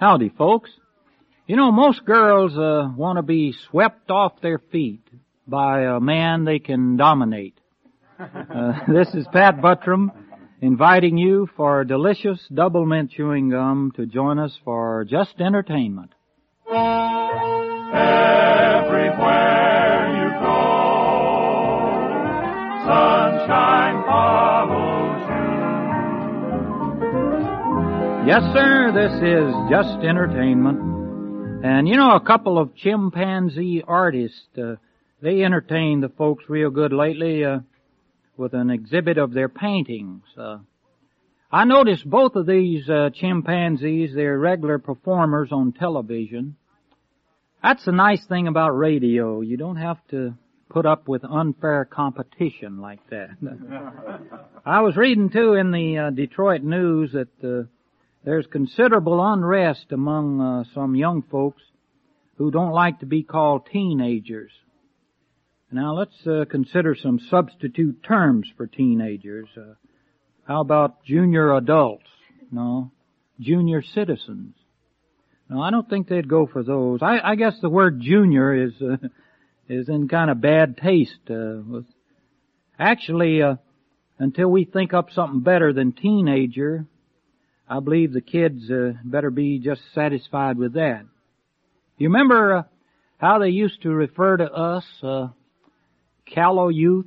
Howdy, folks. You know, most girls want to be swept off their feet by a man they can dominate. This is Pat Buttram inviting you for delicious double mint chewing gum to join us for Just Entertainment. Everywhere you go, sunshine follows you. Yes, sir, this is Just Entertainment. And you know, a couple of chimpanzee artists, they entertained the folks real good lately with an exhibit of their paintings. I noticed both of these chimpanzees, they're regular performers on television. That's the nice thing about radio. You don't have to put up with unfair competition like that. I was reading, too, in the Detroit News that there's considerable unrest among some young folks who don't like to be called teenagers. Now, let's consider some substitute terms for teenagers. How about junior adults? No, junior citizens. No, I don't think they'd go for those. I guess the word junior is in kind of bad taste. Actually, until we think up something better than teenager, I believe the kids better be just satisfied with that. You remember how they used to refer to us, callow youth,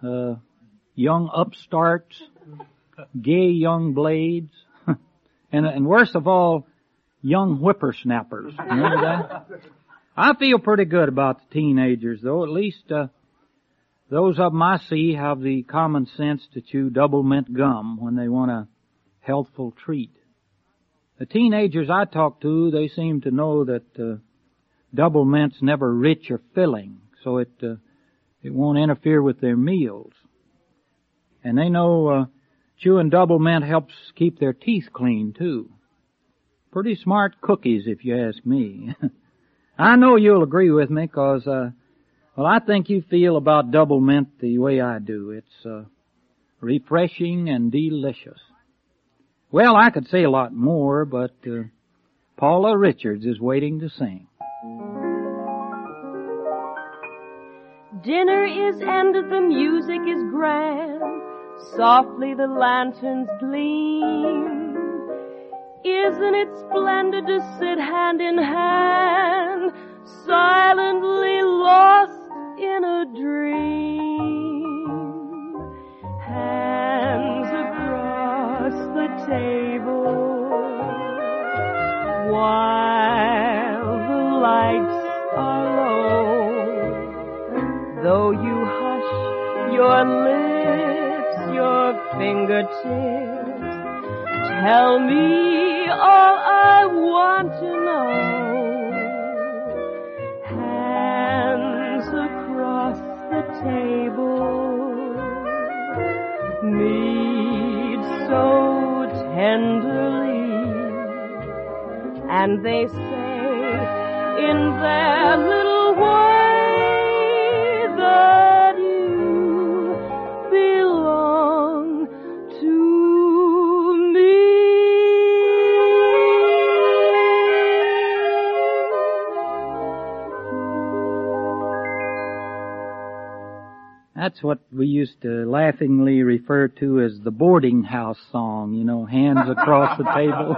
young upstarts, gay young blades, and worst of all, young whippersnappers. Remember that? I feel pretty good about the teenagers, though. At least those of them I see have the common sense to chew double mint gum when they want a healthful treat. The teenagers I talk to, they seem to know that double mint's never rich or filling, so it won't interfere with their meals. And they know chewing double mint helps keep their teeth clean, too. Pretty smart cookies, if you ask me. I know you'll agree with me, 'cause I think you feel about double mint the way I do. It's refreshing and delicious. Well, I could say a lot more, but Paula Richards is waiting to sing. Dinner is ended, the music is grand, softly the lanterns gleam. Isn't it splendid to sit hand in hand, silently lost in a dream? Hands across the table, while the lights are low. Though you hush your lips, your fingertips, tell me all I want to know. Hands across the table, meet so tenderly, and they say in their little way that you belong to me. That's what we used to laughingly refer to as the boarding house song, you know, hands across the table.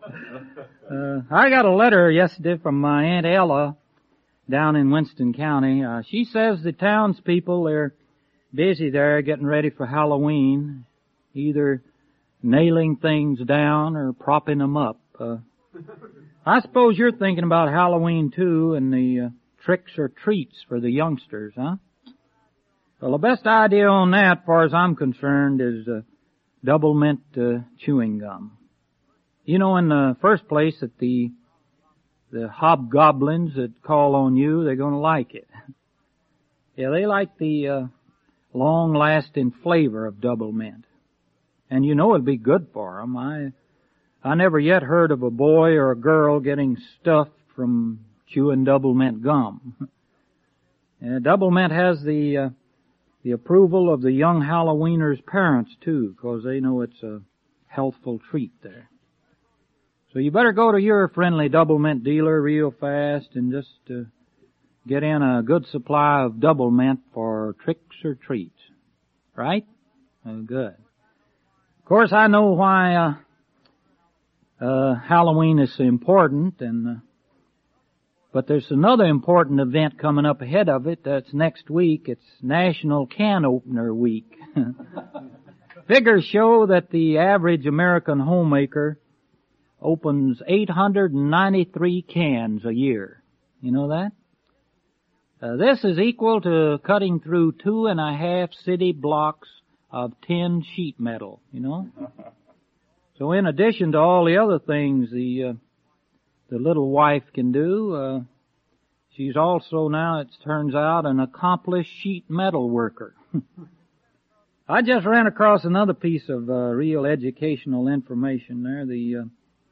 I got a letter yesterday from my Aunt Ella down in Winston County. She says the townspeople, they're busy there getting ready for Halloween, either nailing things down or propping them up. I suppose you're thinking about Halloween too and the tricks or treats for the youngsters, huh? Well, the best idea on that, as far as I'm concerned, is double mint chewing gum. You know, in the first place, that the hobgoblins that call on you, they're going to like it. Yeah, they like the long-lasting flavor of double mint. And you know it'd be good for them. I never yet heard of a boy or a girl getting stuffed from chewing double mint gum. Double mint has the approval of the young Halloweeners' parents, too, because they know it's a healthful treat there. So you better go to your friendly double mint dealer real fast and just get in a good supply of double mint for tricks or treats. Right? Oh, good. Of course, I know why Halloween is so important, but there's another important event coming up ahead of it. That's next week. It's National Can Opener Week. Figures show that the average American homemaker opens 893 cans a year. You know that? This is equal to cutting through 2.5 city blocks of tin sheet metal, you know? So in addition to all the other things the little wife can do, she's also now, it turns out, an accomplished sheet metal worker. I just ran across another piece of real educational information there. The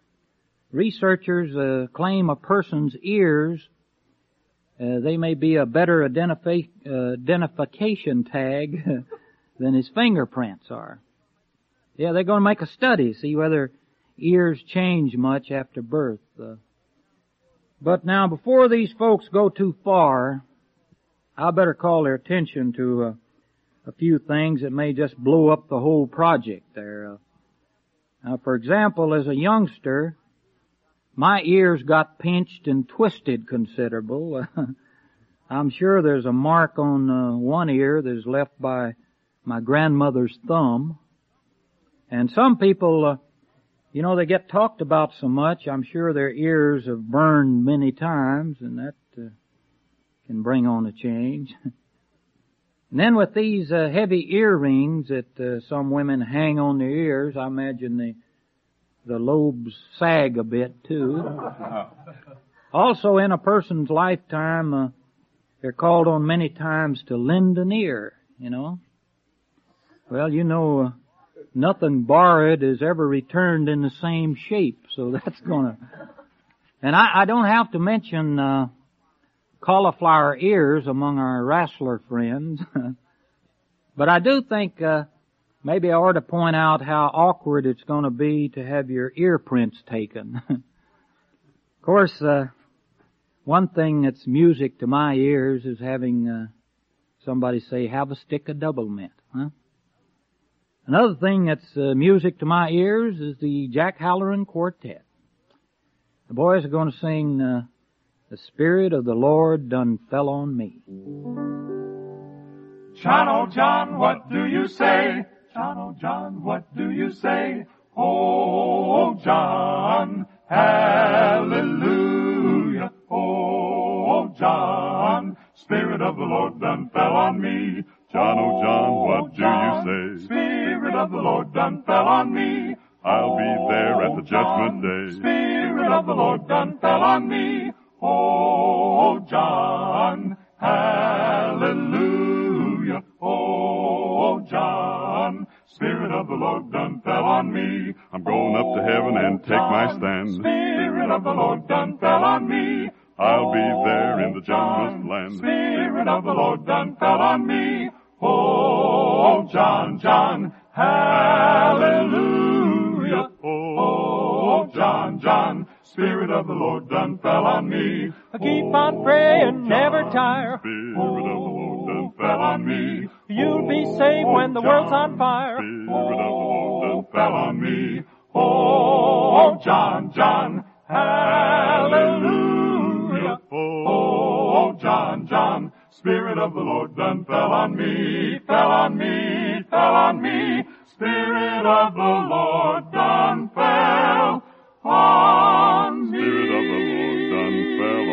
researchers claim a person's ears, they may be a better identification tag than his fingerprints are. Yeah, they're going to make a study, see whether ears change much after birth. But now, before these folks go too far, I better call their attention to a few things that may just blow up the whole project there. Now, for example, as a youngster, my ears got pinched and twisted considerable. I'm sure there's a mark on one ear that's left by my grandmother's thumb. And some people, you know, they get talked about so much, I'm sure their ears have burned many times, and that can bring on a change. And then with these heavy earrings that some women hang on their ears, I imagine the lobes sag a bit too. Also, in a person's lifetime, they're called on many times to lend an ear, you know. Well, you know, nothing borrowed is ever returned in the same shape, so that's gonna... And I don't have to mention cauliflower ears among our wrestler friends, but I do think maybe I ought to point out how awkward it's going to be to have your ear prints taken. Of course, one thing that's music to my ears is having somebody say, "Have a stick of double mint," huh? Another thing that's music to my ears is the Jack Halloran Quartet. The boys are going to sing "The Spirit of the Lord Done Fell on Me." John, oh John, what do you say? John, oh John, what do you say? Oh John, hallelujah. Oh John, Spirit of the Lord done fell on me. John, oh John, what do you say? Spirit of the Lord done fell on me. I'll be there at the judgment day. Spirit of the Lord done fell on me. Oh John, hallelujah. Oh John, Spirit of the Lord done fell on me. I'm going up to heaven and take my stand. Spirit of the Lord done fell on me. I'll be there in the judgment land. Spirit of the Lord done fell on me. Oh John, John, hallelujah. Oh John, John, Spirit of the Lord done fell on me. Keep on praying, never tire. Spirit of the Lord done fell on me. You'll be saved when the world's on fire. Spirit of the Lord done fell on me. Oh John, John, hallelujah. Oh John, John, Spirit of the Lord done fell on me, fell on me, fell on me. Spirit of the Lord done fell on me. Spirit of the Lord done fell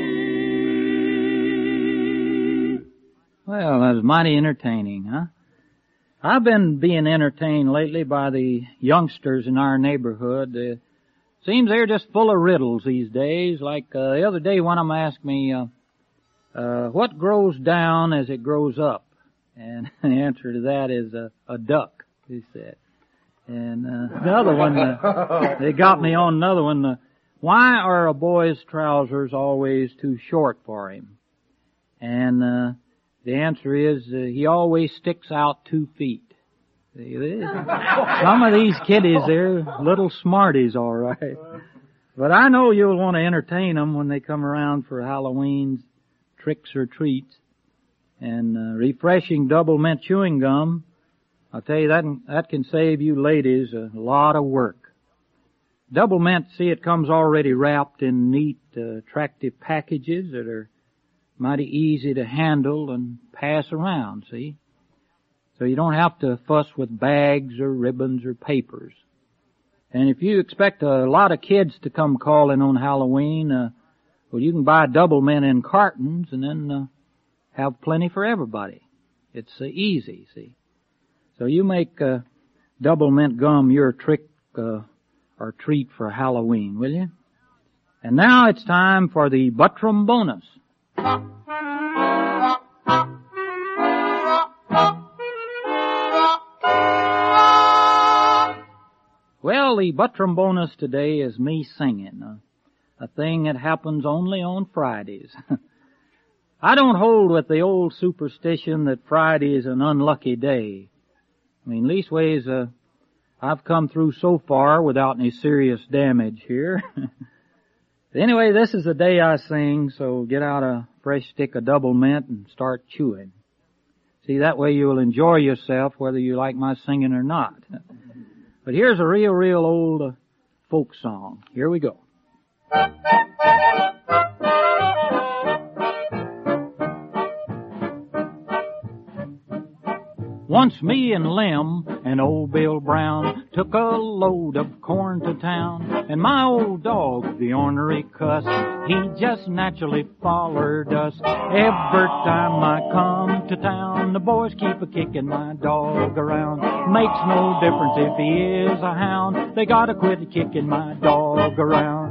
on me. Well, that was mighty entertaining, huh? I've been being entertained lately by the youngsters in our neighborhood. Seems they're just full of riddles these days. Like the other day, one of them asked me, what grows down as it grows up? And the answer to that is a duck, he said. And the other one, they got me on another one. Why are a boy's trousers always too short for him? And the answer is he always sticks out 2 feet. Some of these kiddies, they're little smarties, all right. But I know you'll want to entertain them when they come around for Halloween's tricks or treats. And refreshing double mint chewing gum, I'll tell you that can save you ladies a lot of work. Double mint, see, it comes already wrapped in neat, attractive packages that are mighty easy to handle and pass around, see? So you don't have to fuss with bags or ribbons or papers. And if you expect a lot of kids to come calling on Halloween, well, you can buy double mint in cartons and then have plenty for everybody. It's easy, see? So you make double mint gum your trick or treat for Halloween, will you? And now it's time for the Buttram bonus. Well, the Buttram bonus today is me singing, a thing that happens only on Fridays. I don't hold with the old superstition that Friday is an unlucky day. I mean, leastways, I've come through so far without any serious damage here. Anyway, this is the day I sing, so get out a fresh stick of double mint and start chewing. See, that way you'll enjoy yourself whether you like my singing or not. But here's a real old folk song. Here we go. Once me and Lem and old Bill Brown took a load of corn to town, and my old dog, the ornery cuss, he just naturally follered us. Every time I come to town, the boys keep a-kicking my dog around. Makes no difference if he is a hound, they gotta quit kicking my dog around.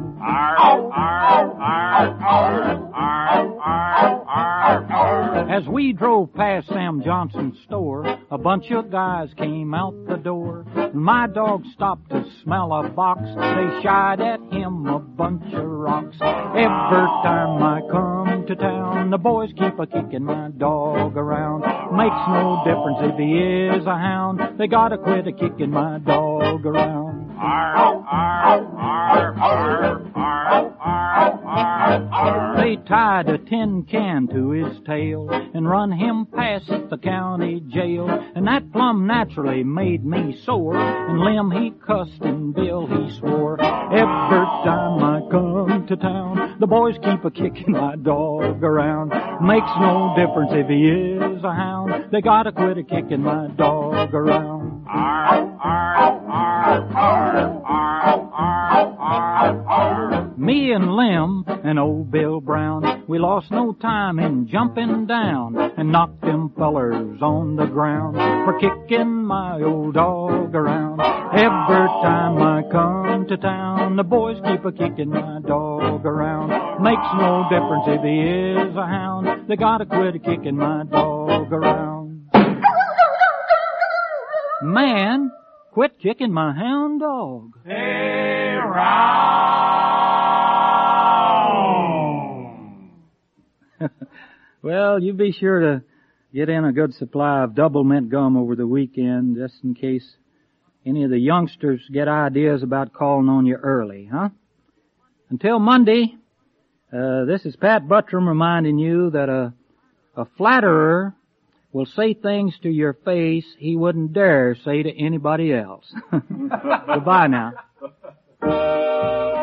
As we drove past Sam Johnson's store, a bunch of guys came out the door. My dog stopped to smell a box. They shied at him a bunch of rocks. Every time I come to town, the boys keep a-kicking my dog around. Makes no difference if he is a hound, they gotta quit a-kicking my dog around. They tied a tin can to his tail and run him past the county jail, and that plumb naturally made me sore, and Lem he cussed and Bill he swore. Every time I come to town, the boys keep a-kicking my dog around. Makes no difference if he is a hound, they gotta quit a-kicking my dog around. Me and Lem and old Bill Brown, we lost no time in jumping down and knocked them fellers on the ground for kicking my old dog around. Every time I come to town, the boys keep a-kicking my dog around. Makes no difference if he is a hound, they gotta quit a-kicking my dog around. Man, quit kicking my hound dog. Hey, round. Well, you be sure to get in a good supply of double mint gum over the weekend, just in case any of the youngsters get ideas about calling on you early, huh? Until Monday, this is Pat Buttram reminding you that a flatterer will say things to your face he wouldn't dare say to anybody else. Goodbye now.